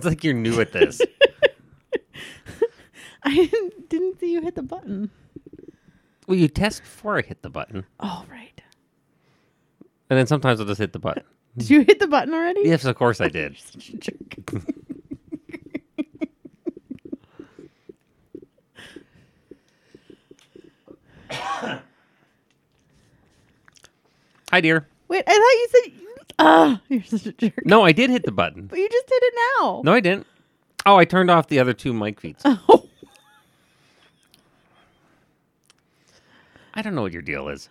It's like you're new at this. I didn't see you hit the button. Well, you test before I hit the button. Oh, right. And then sometimes I'll just hit the button. Did you hit the button already? Yes, of course I did. Such a jerk. Hi, dear. Wait, I thought you said... you're such a jerk. No, I did hit the button. But you just did it now. No, I didn't. Oh, I turned off the other two mic feeds. Oh. I don't know what your deal is.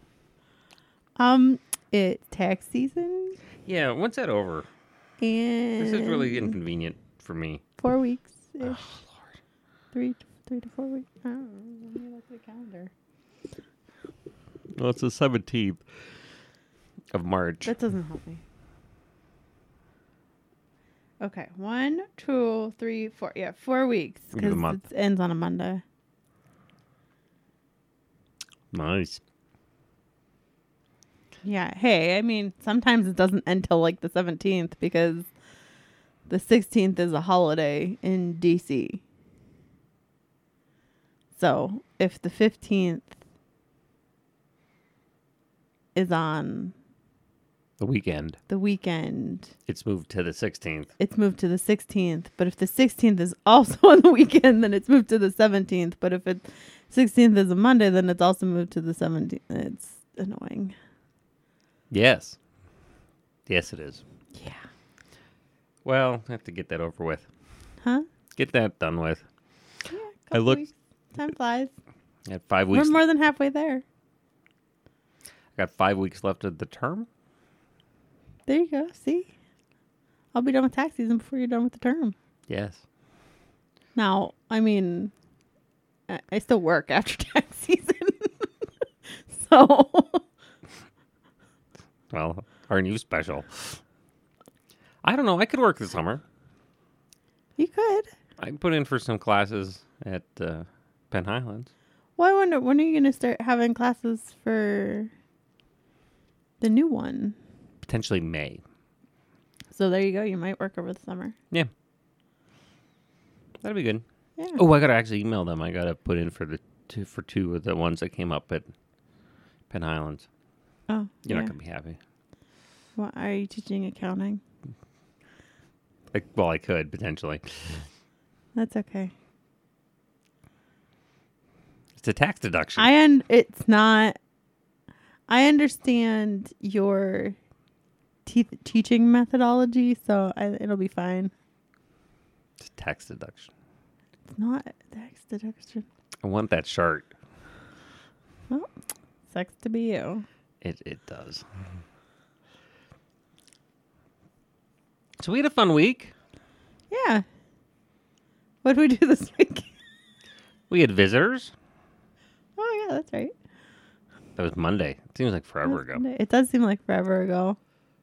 It's tax season. Yeah, when's that over? And This is really inconvenient for me. 4 weeks. Oh, Lord. Three to 4 weeks. I don't know. Let me look at the calendar. Well, it's the 17th of March. That doesn't help me. Okay. 1, 2, 3, 4. Yeah, 4 weeks. Give it a Because month. it ends on a Monday. Nice. Yeah. Hey, I mean, sometimes it doesn't end till like the 17th because the 16th is a holiday in DC. So if the 15th is on The weekend. the weekend, It's moved to the 16th. it's moved to the 16th. But if the 16th is also on the weekend, then it's moved to the 17th. But if it 16th is a Monday, then it's also moved to the 17th. It's annoying. Yes. Yes, it is. Yeah. Well, I have to get that over with. Huh? Get that done with. Yeah. I looked- Weeks. Time flies. I had 5 weeks. We're more than halfway there. I got 5 weeks left of the term. There you go. See? I'll be done with tax season before you're done with the term. Yes. Now, I mean, I still work after tax season. So, Well, aren't you special? I don't know. I could work this summer. you could. I put in for some classes at Penn Highlands. Well, I wonder, when are you going to start having classes for the new one? Potentially May. So there you go. You might work over the summer. Yeah. That'd be good. Yeah. Oh, I got to actually email them. I got to put in for two of the ones that came up at Penn Highlands. Oh, You're yeah. not going to be happy. Well, are you teaching accounting? Well, I could, potentially. That's okay. It's a tax deduction. It's not. I understand your teaching methodology, so it'll be fine. It's a tax deduction. It's not a tax deduction. I want that shirt. Well, sucks to be you. It does. So we had a fun week. Yeah. What did we do this week? We had visitors. Oh, yeah, that's right. That was Monday. It seems like forever That's ago. Monday. It does seem like forever ago.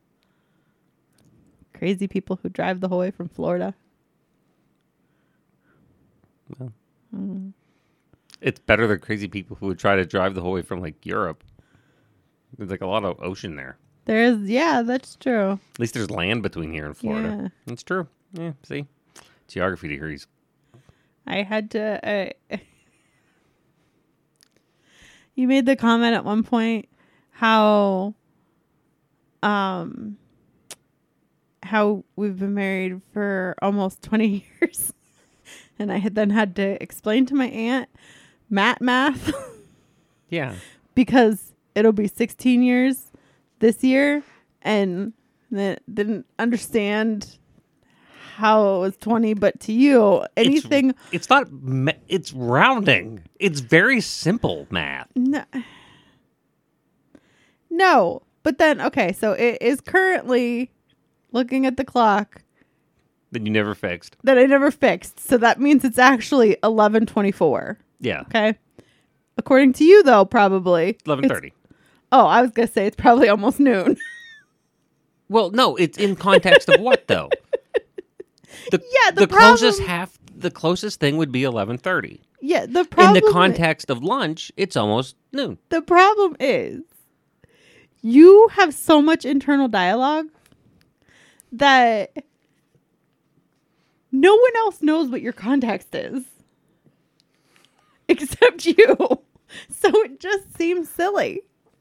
Crazy people who drive the whole way from Florida. Well, it's better than crazy people who would try to drive the whole way from like Europe. There's like a lot of ocean there. Yeah, that's true. At least there's land between here and Florida. Yeah. That's true. Yeah, see? Geography degrees. I had to. You made the comment at one point how we've been married for almost 20 years, and I had then had to explain to my aunt math Yeah. because it'll be 16 years this year, and that didn't understand how it was 20, but to you, anything. It's not. It's rounding. It's very simple math. No, but then, okay, so it is currently, looking at the clock, That you never fixed. that I never fixed. So that means it's actually 11:24. Yeah. Okay. According to you, though, probably 11:30. Oh, I was gonna say it's probably almost noon. Well, no, it's in context of what though? The The closest thing would be 11:30. Yeah, the In problem. the context of lunch, it's almost noon. The problem is, you have so much internal dialogue that No one else knows what your context is. Except you. So it just seems silly.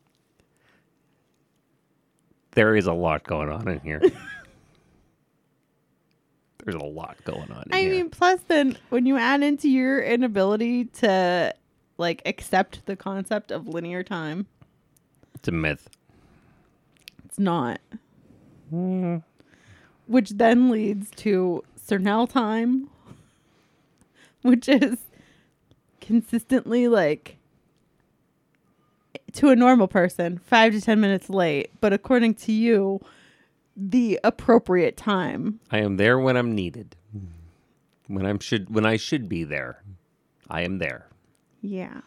There is a lot going on in here. There's a lot going on in I here. mean, plus then when you add into your inability to like accept the concept of linear time, It's a myth. it's not. Which then leads to Cernel time, which is consistently like to a normal person 5 to 10 minutes late, but according to you, the appropriate time. I am there when I'm needed. When I should be there, I am there. Yeah.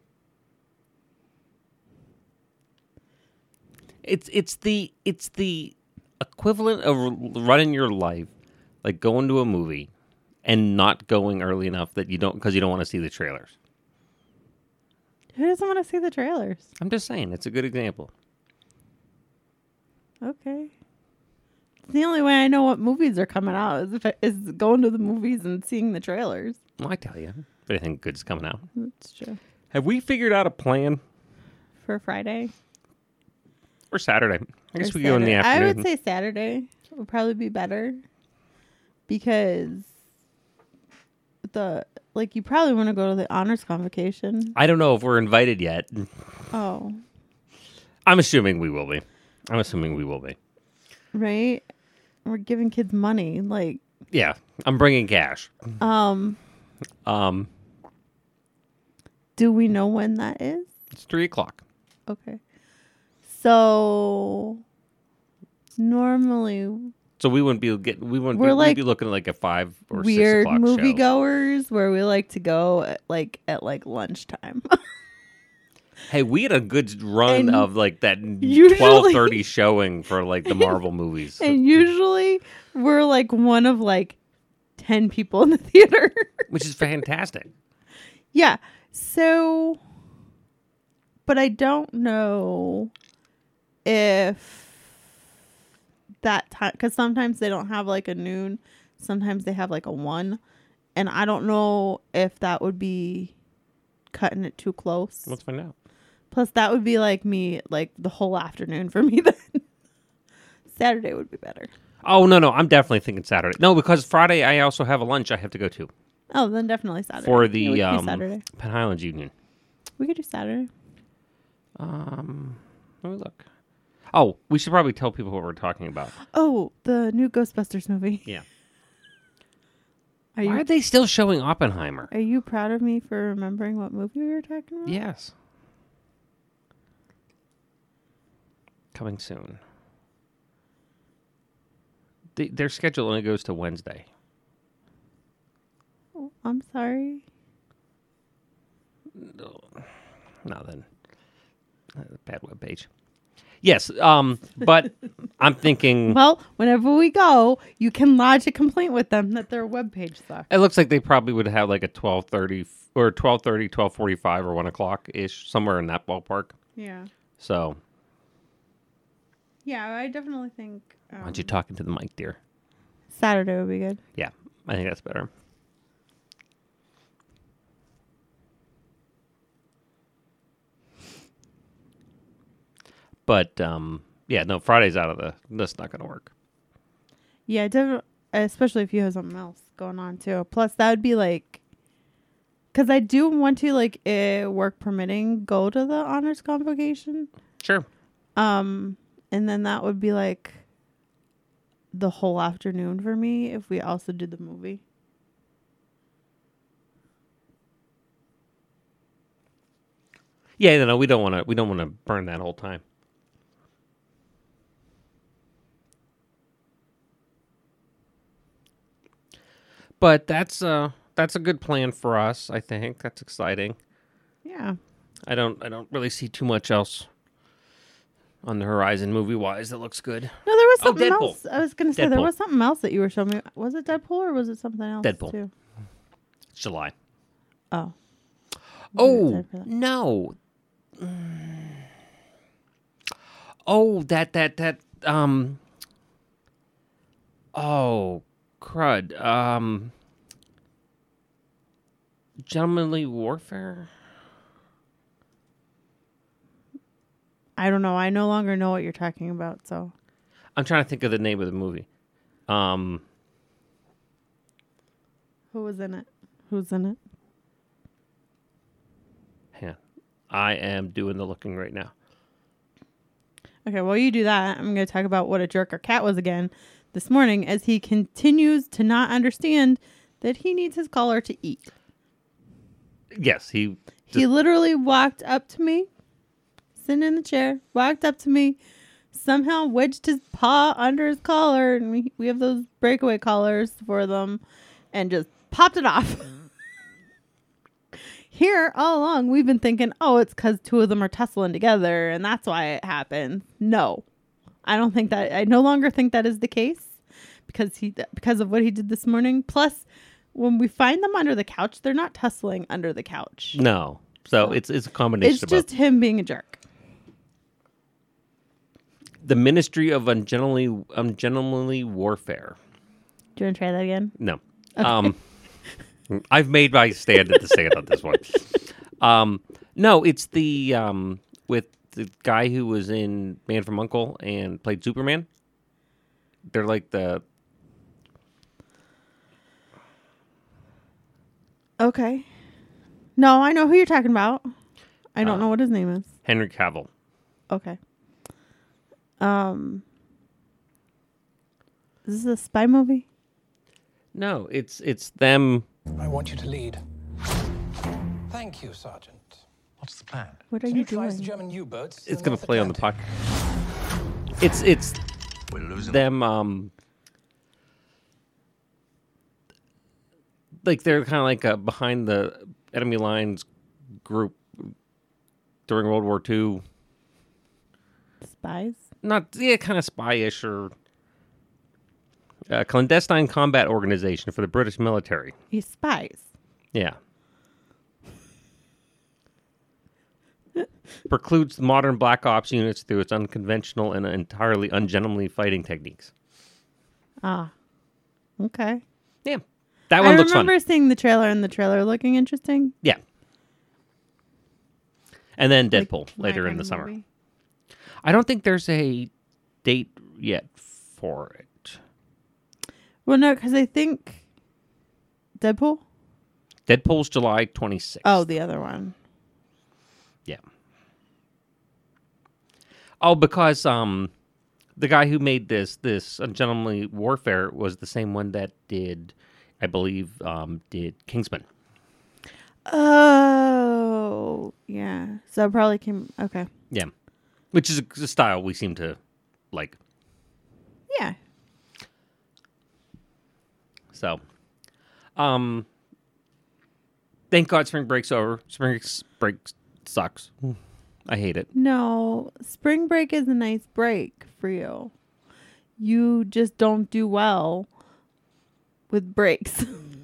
It's the equivalent of running your life, like going to a movie and not going early enough that you don't want to see the trailers. Who doesn't want to see the trailers? I'm just saying, it's a good example. Okay. The only way I know what movies are coming out is going to the movies and seeing the trailers. Well, I tell you, if anything good's coming out. That's true. Have we figured out a plan For Friday for Saturday? I guess or we go in the Saturday? afternoon. I would say Saturday would probably be better because you probably want to go to the honors convocation. I don't know if we're invited yet. Oh, I'm assuming we will be. right. We're giving kids money, like Yeah, I'm bringing cash. um. Do we know when that is? It's 3:00. Okay. So normally So we wouldn't be getting. We'd like be looking at like a 5 or 6 weird o'clock show. moviegoers where we like to go at lunchtime. Hey, we had a good run And of like that usually- 12:30 showing for like the Marvel movies. And usually we're like one of like 10 people in the theater. Which is fantastic. Yeah. So, but I don't know if that time, because sometimes they don't have like a noon, sometimes they have like a 1, and I don't know if that would be cutting it too close. Let's find out. Plus, that would be like me, like the whole afternoon for me then. Saturday would be better. Oh no, I'm definitely thinking Saturday. No, because Friday I also have a lunch I have to go to Oh, then definitely Saturday. for the Yeah, we could do Saturday. Penn Highlands Union. We could do Saturday. Let me look. Oh, we should probably tell people what we're talking about. Oh, the new Ghostbusters movie. Yeah. Are Why you are they still showing Oppenheimer? Are you proud of me for remembering what movie we were talking about? Yes. Coming soon. Their schedule only goes to Wednesday. Oh, I'm sorry. No, then. Bad webpage. Yes, but I'm thinking... Well, whenever we go, you can lodge a complaint with them that their webpage sucks. It looks like they probably would have like a 12:30 or 12:30, 12:45 or 1 o'clock-ish, somewhere in that ballpark. Yeah. So, Yeah, I definitely think... why don't you talk into the mic, dear? Saturday would be good. Yeah, I think that's better. But, yeah, no, Friday's out of the... That's not going to work. Yeah, especially if you have something else going on, too. Plus, that would be like... Because I do want to, like, work permitting, go to the honors convocation. Sure. And then that would be, like, the whole afternoon for me if we also did the movie. Yeah, no, we don't want to burn that whole time. But that's a good plan for us, I think. That's exciting. Yeah. I don't really see too much else on the horizon movie-wise that looks good. No, there was something Deadpool. else. I was going to say there Deadpool. was something else that you were showing me. Was it Deadpool or was it something else? Deadpool. Too? It's July. Oh. Oh, Excited for that. no. Oh, oh crud. Gentlemanly Warfare? I don't know. I no longer know what you're talking about, so. I'm trying to think of the name of the movie. Who was in it? Who's in it? Hang on. I am doing the looking right now. Okay, while you do that, I'm going to talk about what a jerk our cat was again this morning as he continues to not understand that he needs his collar to eat. Yes, he literally walked up to me, sitting in the chair, walked up to me, somehow wedged his paw under his collar, and we have those breakaway collars for them, and just popped it off. Here, all along, we've been thinking, oh, it's because two of them are tussling together, and that's why it happened. No, I don't think that. I no longer think that is the case because of what he did this morning. Plus, when we find them under the couch, they're not tussling under the couch. No. So it's a combination It's of just both. him being a jerk. The Ministry of Ungentlemanly Warfare. Do you want to try that again? No. I've made my stand at the stand on this one. No, it's the with the guy who was in Man from U.N.C.L.E. and played Superman. They're like the... Okay. No, I know who you're talking about. I don't know what his name is. Henry Cavill. Okay. Is this a spy movie? No, it's them... I want you to lead. Thank you, Sergeant. What's the plan? What are you Neutralize the doing? German U-boats. It's in going to North play on the Atlantic. podcast. It's We're losing them... like they're kind of like a behind the enemy lines group during World War II. Spies? Not kind of spy-ish or clandestine combat organization for the British military. He's spies. Yeah. Precludes modern Black Ops units through its unconventional and entirely ungentlemanly fighting techniques. Ah. Okay. Yeah. That one looks I fun. remember seeing the trailer and the trailer looking interesting. Yeah. And then Like Deadpool my later in kind the of summer. movie. I don't think there's a date yet for it. Well, no, because I think Deadpool? Deadpool's July 26th. Oh, the other one. Yeah. Oh, because the guy who made this Ungentlemanly Warfare was the same one that did, I believe, did Kingsman. Oh, yeah. So it probably came. Okay. Yeah. Which is a style we seem to like. Yeah. So, thank God spring break's over. Spring break sucks. I hate it. No, spring break is a nice break for you. You just don't do well with breaks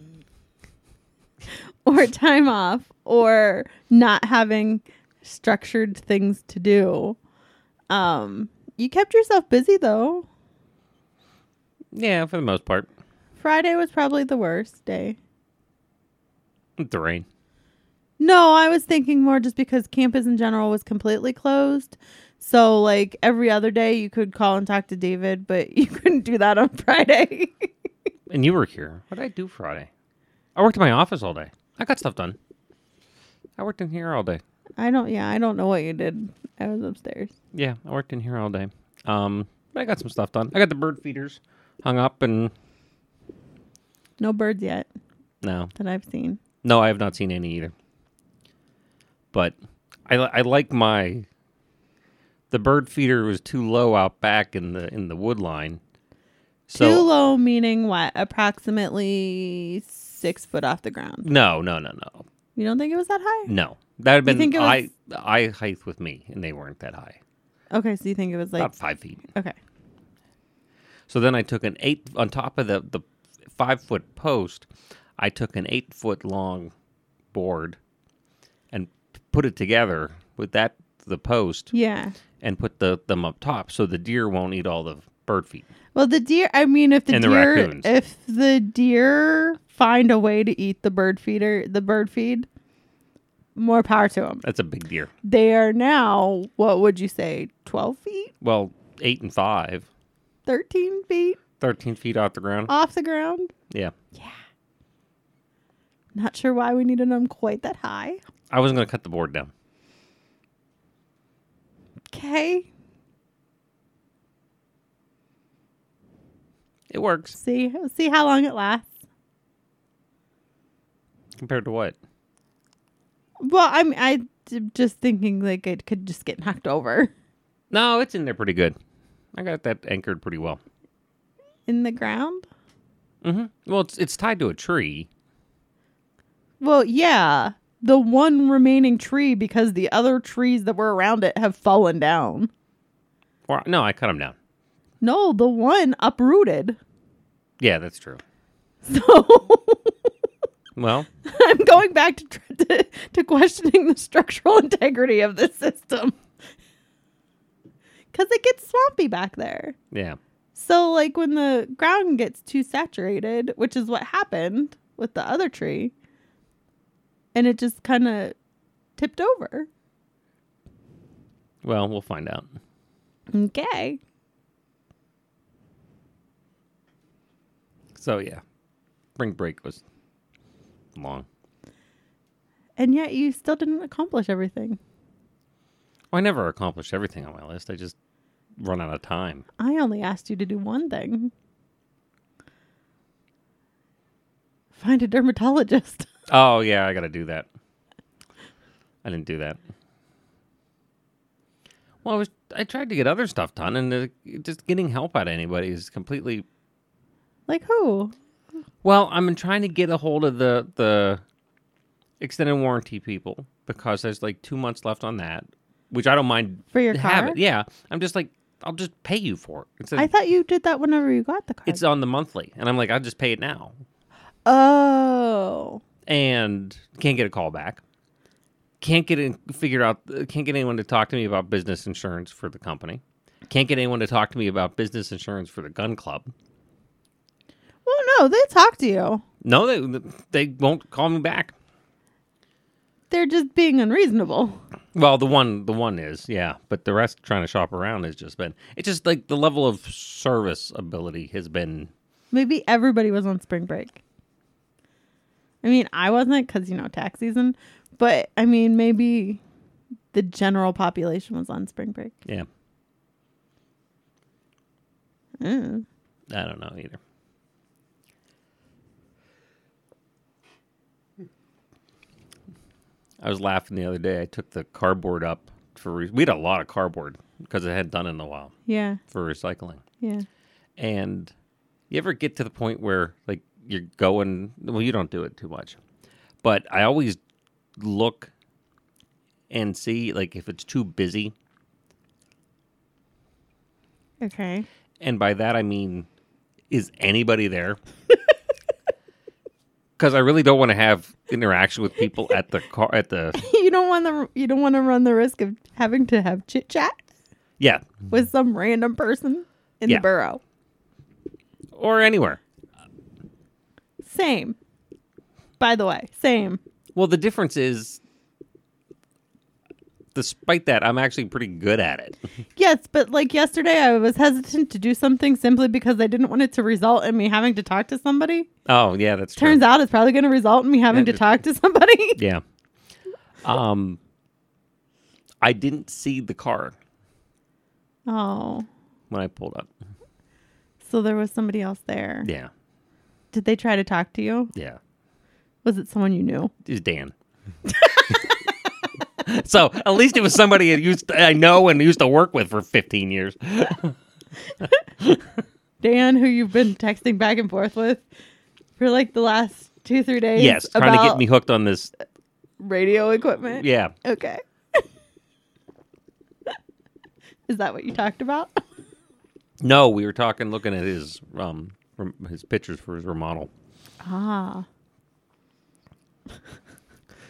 or time off or not having structured things to do. You kept yourself busy though. Yeah, for the most part. Friday was probably the worst day. The rain. No, I was thinking more just because campus in general was completely closed. So, like, every other day you could call and talk to David, but you couldn't do that on Friday. And you were here. What did I do Friday? I worked in my office all day. I got stuff done. I worked in here all day. I don't know what you did. I was upstairs. Yeah, I worked in here all day. I got some stuff done. I got the bird feeders hung up and... No birds yet No. that I've seen. No, I have not seen any either. But I like my... The bird feeder was too low out back in the wood line. So, Too low meaning what? Approximately 6 foot off the ground. No. You don't think it was that high? No. That would have think been it was- eye height with me, and they weren't that high. Okay, so you think it was like... About 5 feet. Okay. So then I took an 8... On top of the 5-foot post, I took an 8-foot long board and put it together with the post Yeah. and put them up top so the deer won't eat all bird feed. Well, the deer. I mean, if the And the deer, raccoons. if the deer find a way to eat the bird feed, more power to them. That's a big deer. They are now, what would you say, 12 feet, Well, 8 and 5, 13 feet 13 feet off the ground. off the ground? Yeah. Not sure why we needed them quite that high. I wasn't going to cut the board down. Okay. It works. See how long it lasts. Compared to what? Well, I'm just thinking like it could just get knocked over No, it's in there pretty good. I got that anchored pretty well. in the ground. Well, it's tied to a tree. Well, yeah, the one remaining tree because the other trees that were around it have fallen down. Or no, I cut them down. No, the one uprooted. Yeah, that's true. So Well, I'm going back to questioning the structural integrity of this system because it gets swampy back there. yeah. So, like, when the ground gets too saturated, which is what happened with the other tree, and it just kind of tipped over. Well, we'll find out. Okay. So, yeah. Spring break was long. And yet you still didn't accomplish everything. Well, I never accomplish everything on my list. I just run out of time. I only asked you to do one thing. Find a dermatologist. Oh, yeah, I got to do that. I didn't do that. Well, I tried to get other stuff done, and just getting help out of anybody is completely... Like who? Well, I'm trying to get a hold of the extended warranty people because there's like 2 months left on that, which I don't mind For your have car? it. Yeah, I'm just like, I'll just pay you for it. I thought you did that whenever you got the car. It's on the monthly, and I'm like, I'll just pay it now. Oh. And can't get a call back. Can't get anyone to talk to me about business insurance for the company. Can't get anyone to talk to me about business insurance for the gun club. Well, no, they talk to you. No, they won't call me back. They're just being unreasonable. Well, the one is, yeah, but the rest trying to shop around has just been. It's just like the level of service ability has been. Maybe everybody was on spring break. I mean, I wasn't because, tax season. But, I mean, maybe the general population was on spring break. Yeah, Mm. I don't know either. I was laughing the other day. I took the cardboard up we had a lot of cardboard because it hadn't done it in a while Yeah. for recycling. Yeah. And you ever get to the point where like you're going, well, you don't do it too much, but I always look and see like if it's too busy. Okay. And by that, I mean, is anybody there? Because I really don't want to have interaction with people at the car, You don't want to run the risk of having to have chit chat yeah, with some random person in Yeah. the borough. or anywhere. Same. By the way, same. Well, the difference is, despite that, I'm actually pretty good at it. Yes, but like yesterday, I was hesitant to do something simply because I didn't want it to result in me having to talk to somebody. Oh, yeah, that's true. Turns out it's probably going to result in me having to talk to somebody. Yeah. I didn't see the car Oh, when I pulled up. so there was somebody else there. Yeah. Did they try to talk to you? Yeah. Was it someone you knew? It was Dan. So at least it was somebody I know and used to work with for 15 years. Dan, who you've been texting back and forth with for like the last 2-3 days. Yes, trying to get me hooked on this. radio equipment. Yeah. Okay. Is that what you talked about? No, we were looking at his pictures for his remodel. Ah.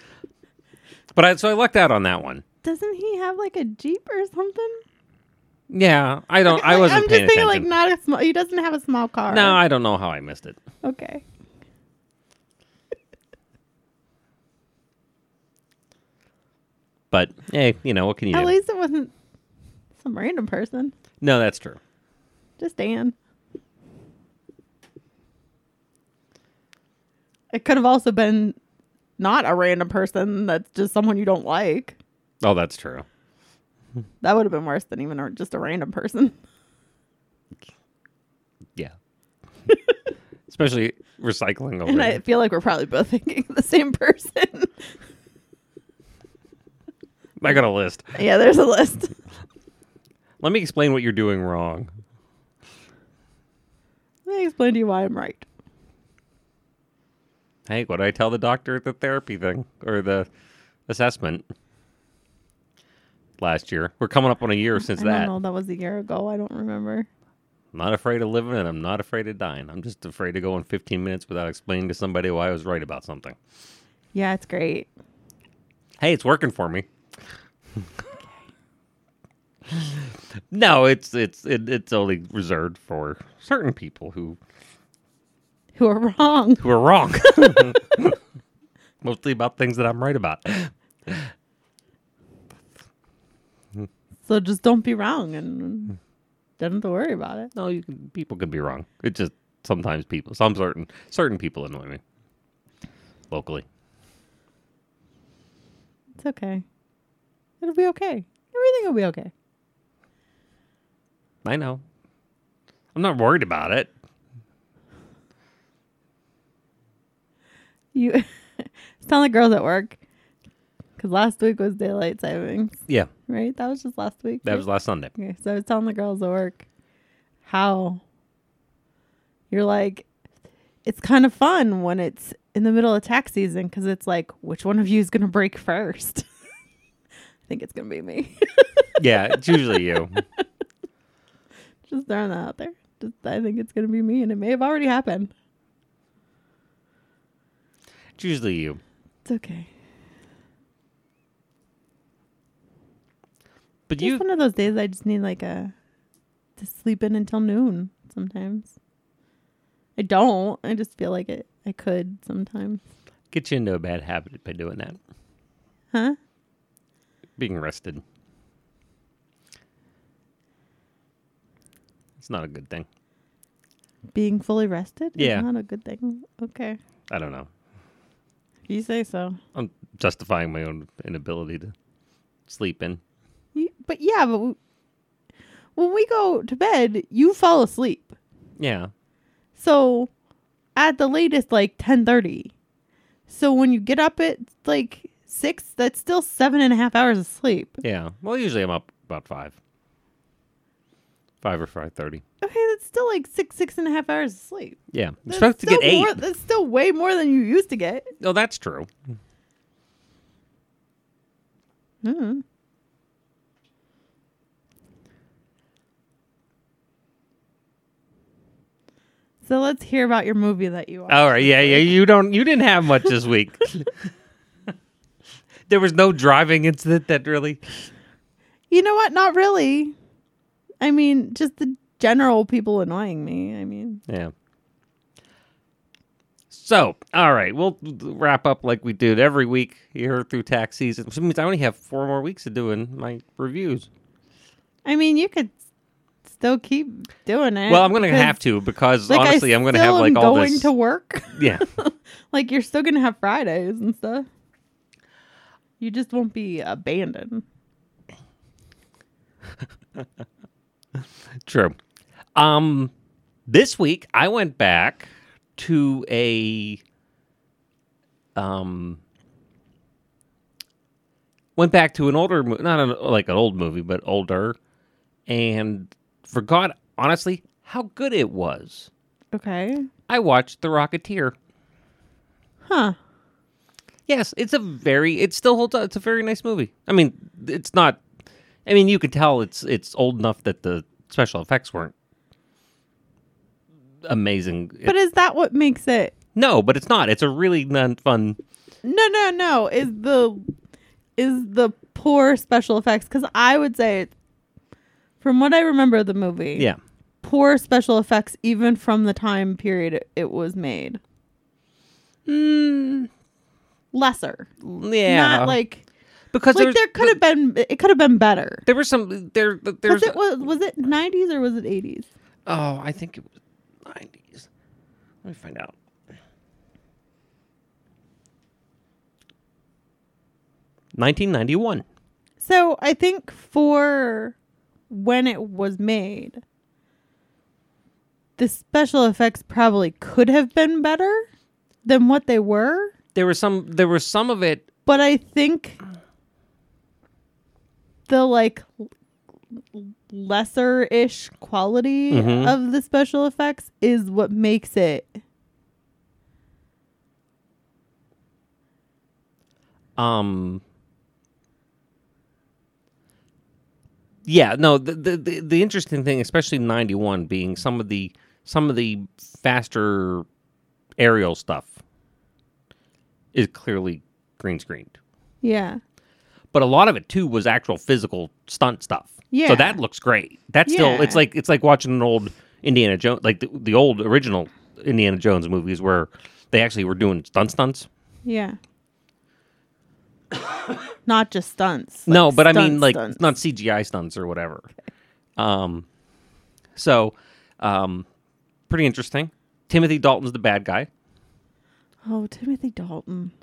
But so I lucked out on that one. Doesn't he have like a Jeep or something? Yeah, I don't. I Like, wasn't I'm paying just thinking attention. like not a small. He doesn't have a small car. No, I don't know how I missed it. Okay. But hey, what can you At do? least it wasn't some random person. No, that's true. Just Dan. It could have also been not a random person. That's just someone you don't like. Oh, that's true. That would have been worse than even just a random person. Yeah. Especially recycling over And here. I feel like we're probably both thinking of the same person. I got a list. Yeah, there's a list. Let me explain what you're doing wrong. Let me explain to you why I'm right. Hey, what did I tell the doctor at the therapy thing or the assessment last year? We're coming up on a year since I that. don't know. That was a year ago. I don't remember. I'm not afraid of living and I'm not afraid of dying. I'm just afraid of going 15 minutes without explaining to somebody why I was right about something. Yeah, it's great. Hey, it's working for me. No, it's only reserved for certain people who Who are wrong. are wrong. Mostly about things that I'm right about. So just don't be wrong and don't have to worry about it. No, people can be wrong. It's just sometimes some certain people annoy me locally. It's okay. It'll be okay. Everything will be okay. I know. I'm not worried about it. You telling the girls at work because last week was daylight savings, Yeah, right? That was just last week. that right? was last Sunday. Okay, so I was telling the girls at work how you're like, it's kind of fun when it's in the middle of tax season because it's like, which one of you is going to break first? I think it's going to be me. Yeah, it's usually you. Just throwing that out there. I think it's going to be me, and it may have already happened. It's usually you. It's okay. But It's one of those days I just need to sleep in until noon sometimes. I don't. I just feel like it. I could sometimes. get you into a bad habit by doing that. Huh? Being rested. It's not a good thing. Being fully rested? Yeah. Is not a good thing. Okay. I don't know. If you say so. I'm justifying my own inability to sleep in. But when we go to bed, you fall asleep. Yeah. So at the latest, 10:30. So when you get up at 6, that's still 7.5 hours of sleep. Yeah. Well, usually I'm up about 5. 5 or 5:30. Okay, that's still 6.5 hours of sleep. Yeah. You're That's supposed to get still 8. more- that's still way more than you used to get. Oh, that's true. Mm-hmm. So let's hear about your movie that you watched. All right. Yeah. Yeah. You didn't have much this week. There was no driving incident that really. You know what? Not really. I mean, just the general people annoying me. I mean, Yeah. So, all right, we'll wrap up like we did every week here through tax season, which means I only have 4 more weeks of doing my reviews. you could still keep doing it. Well, I'm going to because, have to because honestly, I'm going to have still am all going this. to work. Yeah. You're still going to have Fridays and stuff. You just won't be abandoned. True. This week I went back to an older not an old movie, but older, and forgot honestly how good it was. Okay. I watched The Rocketeer. Huh. Yes, it still holds up. It's a very nice movie. I mean, it's not. I mean, you could tell it's old enough that the special effects weren't amazing. But is that what makes it? No, but it's not. It's a really fun. No. Is the poor special effects? Because I would say, From what I remember of the movie, Yeah. poor special effects even from the time period it was made. Lesser. Yeah. Not like because there could have been it could have been better. there was some there's Because it was it 90s or was it 80s? oh, I think it was 90s. Let me find out. $1991. So I think for when it was made, the special effects probably could have been better than what they were. There was some of it. But I think the like lesser-ish quality of the special effects is what makes it. Yeah, no, the interesting thing, especially 91 being some of the faster aerial stuff is clearly green screened. Yeah. But a lot of it too was actual physical stunt stuff. Yeah. So that looks great. That's still Yeah. it's like watching an old Indiana Jones, like the old original Indiana Jones movies where they actually were doing stunts. Yeah. Not just stunts. No, like but I mean stunt like stunts. not CGI stunts or whatever. Okay. Pretty interesting. Timothy Dalton's the bad guy. Oh, Timothy Dalton.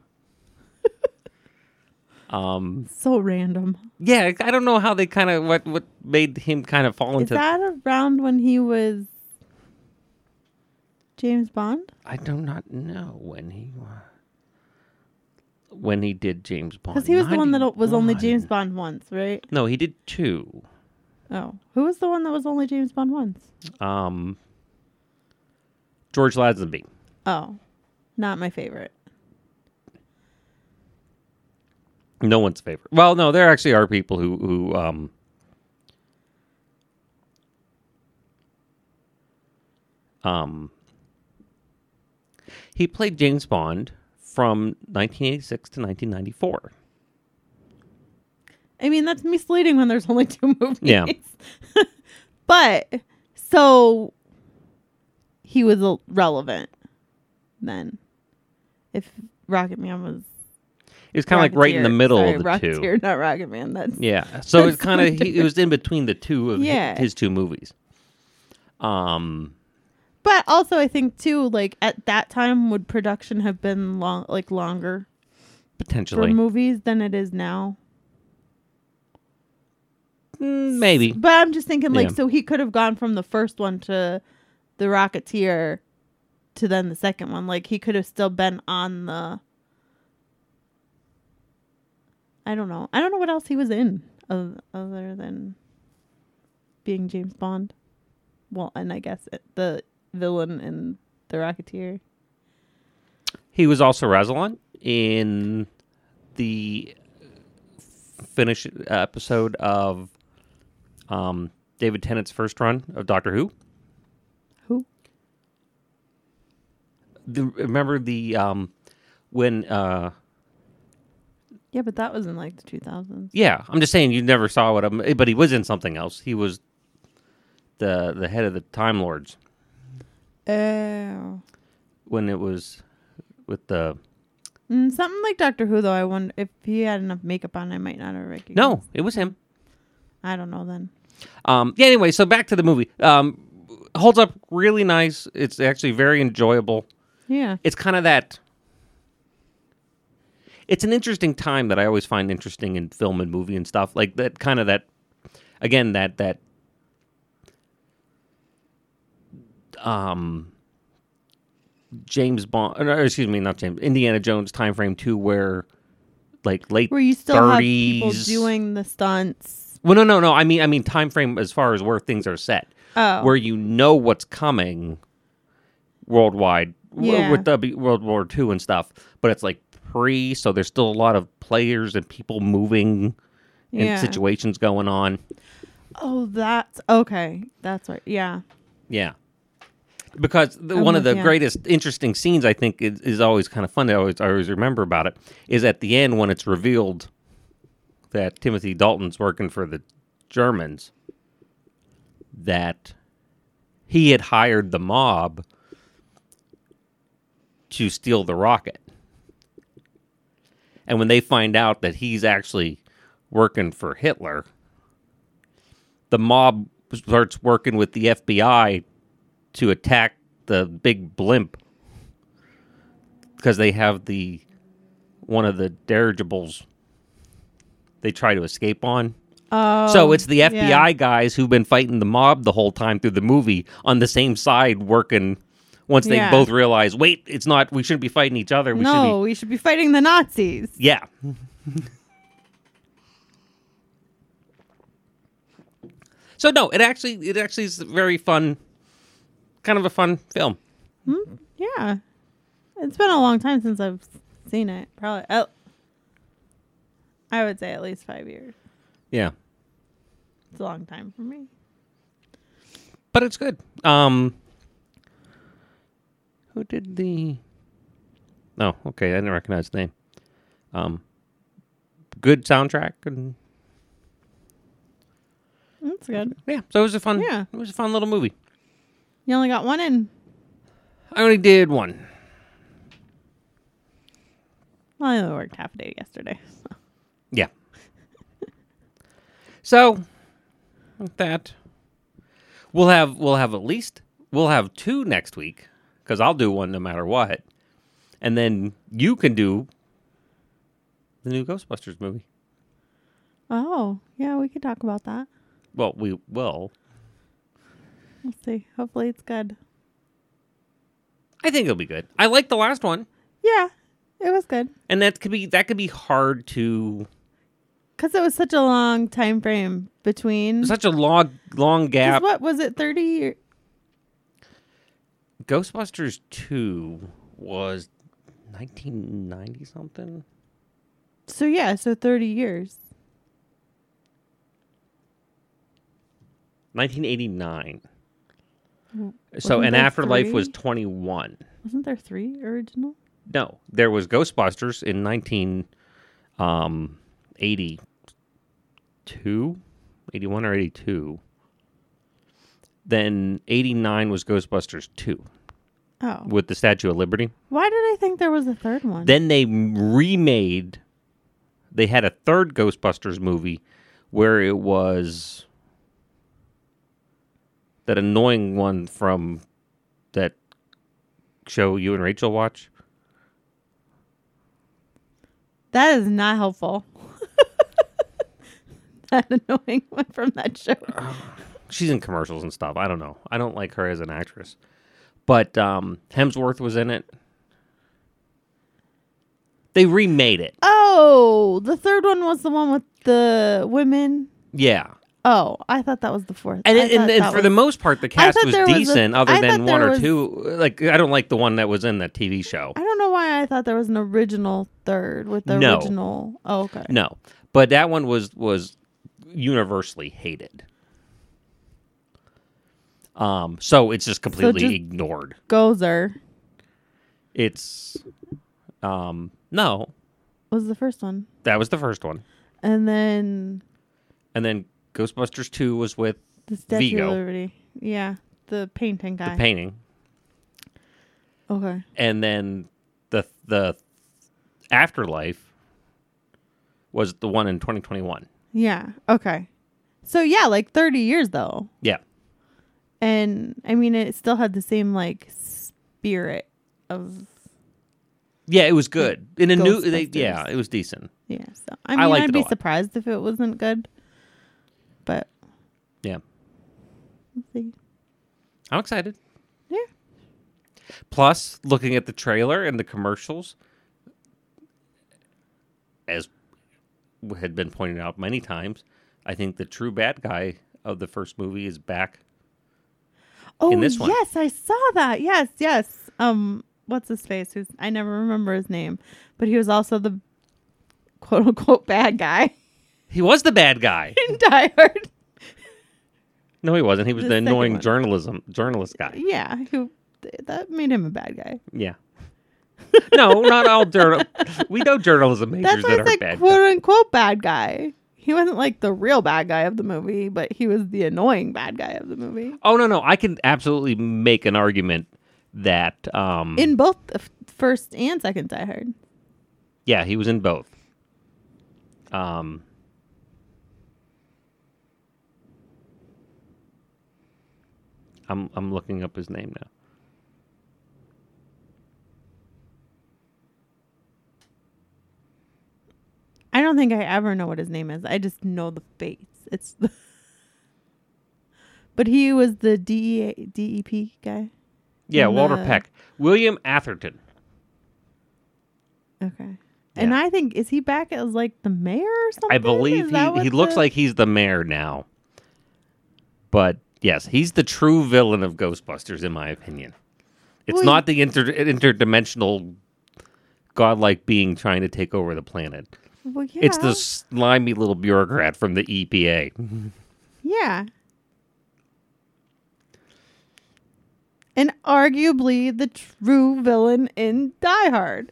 So random. Yeah, I don't know how they kind of what made him kind of fall Is into. that around when he was James Bond? I do not know when he did James Bond. Because he was the one that was only 91. James Bond once, right? No, he did 2. Oh, who was the one that was only James Bond once? George Lazenby. Oh, not my favorite. No one's favorite. Well, no, there actually are people who he played James Bond from 1986 to 1994. I mean, that's misleading when there's only 2 movies. Yeah. But, so, he was relevant then. If Rocket Man was... It was kind of like right in the Rocketeer. middle Sorry, of the Rocketeer, two. not Rocket Man. That's Yeah. So That's it kind of so it was in between the two of Yeah. his 2 movies. But also, I think too, like at that time, would production have been longer for Potentially. movies than it is now? Maybe. But I'm just thinking, like, Yeah. so he could have gone from the first one to the Rocketeer to then the second one. Like, he could have still been on the. I don't know. I don't know what else he was in other than being James Bond. Well, and I guess the villain in the Rocketeer. He was also Rassilon in the finish episode of David Tennant's first run of Doctor Who. Who? Remember the when Yeah, but that was in like the 2000s. yeah, I'm just saying you never saw what but he was in something else. He was the head of the Time Lords Oh. when it was with the Something like Doctor Who, though. I wonder if he had enough makeup on, I might not have recognized. No, it was him. I don't know then. Yeah, anyway, so back to the movie. Holds up really nice. It's actually very enjoyable. Yeah. It's kind of that. It's an interesting time that I always find interesting in film and movie and stuff like that. Kind of that. Again, that. James Bond, or excuse me, not James. Indiana Jones time frame too, where like late Where you still 30s. have people doing the stunts. Well, no. I mean time frame as far as where things are set. Oh. Where you know what's coming worldwide Yeah. with the World War II and stuff, but it's like pre, so there's still a lot of players and people moving Yeah. and situations going on. Oh, that's okay. That's right. Yeah. Yeah. Because one of the yeah. greatest interesting scenes I think is always kind of fun to always remember about it is at the end when it's revealed that Timothy Dalton's working for the Germans that he had hired the mob to steal the rocket. And when they find out that he's actually working for Hitler, the mob starts working with the FBI to attack the big blimp because they have one of the dirigibles they try to escape on. Oh, So it's the FBI yeah. guys who've been fighting the mob the whole time through the movie on the same side working. Once they Yeah. both realize, wait, it's not. We shouldn't be fighting each other. We should No, we should be fighting the Nazis. be. Yeah. So no, it actually is very fun. Kind of a fun film. Yeah. It's been a long time since I've seen it. Probably. I would say at least 5 years. Yeah, It's a long time for me. but it's good. Who did the? Oh, okay. I didn't recognize the name. Good soundtrack and. That's good. Yeah, so it was a fun. Yeah. It was a fun little movie. You only got one in. I only did one. Well, I only worked half a day yesterday. So. Yeah. So with that, we'll have two next week because I'll do one no matter what, and then you can do the new Ghostbusters movie. Oh, yeah, we could talk about that. Well, we will. We'll see. Hopefully it's good. I think it'll be good. I like the last one, Yeah, it was good. and that could be hard to. Because it was such a long time frame between. Such a long 'Cause gap. what was it, 30? Ghostbusters 2 was 1990 something. So, yeah, so 30 years. 1989. So, Wasn't and there Afterlife was 3? 21. Wasn't there 3 original? No, there was Ghostbusters in 1982, 81 or 82. Then 89 was Ghostbusters 2 Oh. with the Statue of Liberty. Why did I think there was a third one? Then they had a third Ghostbusters movie where it was that annoying one from that show you and Rachel watch. That is not helpful. That annoying one from that show. She's in commercials and stuff. I don't know. I don't like her as an actress. But Hemsworth was in it. They remade it. Oh, the third one was the one with the women. Yeah. Oh, I thought that was the fourth. And, I thought and that for the was- most part, the cast thought was there was a- decent other I than thought one there or was- two. Like, I don't like the one that was in that TV show. I don't know why I thought there was an original third with the No. original. Oh, okay. No. But that one was universally hated. So it's just completely just- ignored. Gozer It's no, was the first one. that was the first one. And then And then Ghostbusters 2 was with the Statue Vigo. of Liberty. Yeah, the painting guy. the painting. Okay. And then the Afterlife was the one in 2021. Yeah. Okay. So yeah, like 30 years though. Yeah. And I mean it still had the same like spirit of Yeah, it was good. In a new Ghostbusters. yeah, it was decent. yeah. So I mean liked I'd it a be lot. surprised if it wasn't good. But Yeah. we'll see. I'm excited. Yeah. Plus, looking at the trailer and the commercials, as had been pointed out many times, I think the true bad guy of the first movie is back. Oh, In this one. yes, I saw that. Yes, yes. What's his face? I never remember his name, but he was also the quote unquote bad guy He was the bad guy. in Die Hard. No, he wasn't. He was The the second annoying one. journalist guy. Yeah, that made him a bad guy. Yeah. No, not all journal. We know journalism majors That's why that I are said bad. quote unquote bad guy. He wasn't like the real bad guy of the movie, but he was the annoying bad guy of the movie. Oh, no. I can absolutely make an argument that... In both the first and second Die Hard. Yeah, he was in both. I'm looking up his name now. I don't think I ever know what his name is. I just know the face. It's the But he was the DEP guy. Yeah, in Walter the- Peck. William Atherton. Okay. And Yeah. I think, is he back as like the mayor or something? I believe Is that he what looks the- like he's the mayor now. But yes, he's the true villain of Ghostbusters, in my opinion. It's Well, not the interdimensional godlike being trying to take over the planet. Well, yeah. It's the slimy little bureaucrat from the EPA. Yeah. And arguably the true villain in Die Hard.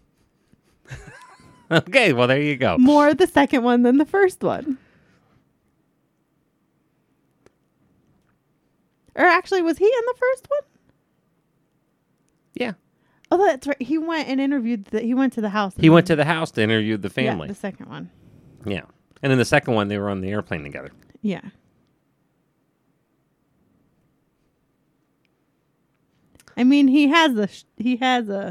Okay, well, there you go. More the second one than the first one. Or actually, was he in the first one? Yeah. Oh, that's right. He went and interviewed. He went to the house. He went to the house to interview the family. Yeah, the second one. Yeah. And in the second one, they were on the airplane together. Yeah. I mean, he has a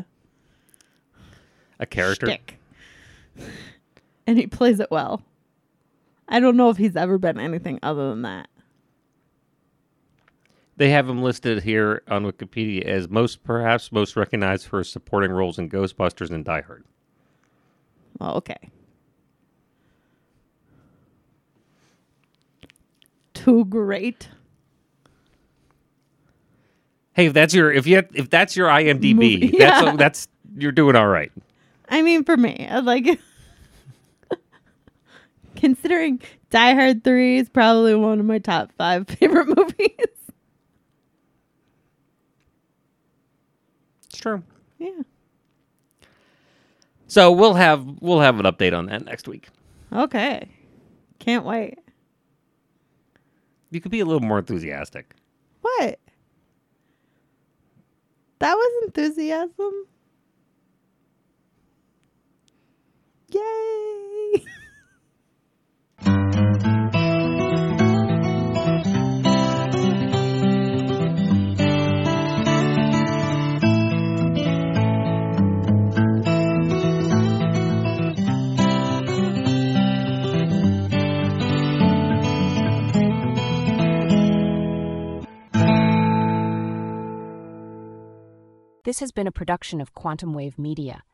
A character. shtick. And he plays it well. I don't know if he's ever been anything other than that. They have him listed here on Wikipedia as perhaps most recognized for his supporting roles in Ghostbusters and Die Hard. Well, okay. Too great. Hey, if that's your IMDb, Movie, yeah. that's you're doing all right. I mean, for me, I like considering Die Hard 3 is probably one of my top 5 favorite movies. It's true. Yeah. So we'll have an update on that next week. Okay. Can't wait. You could be a little more enthusiastic. What? That was enthusiasm. Yay! This has been a production of Quantum Wave Media.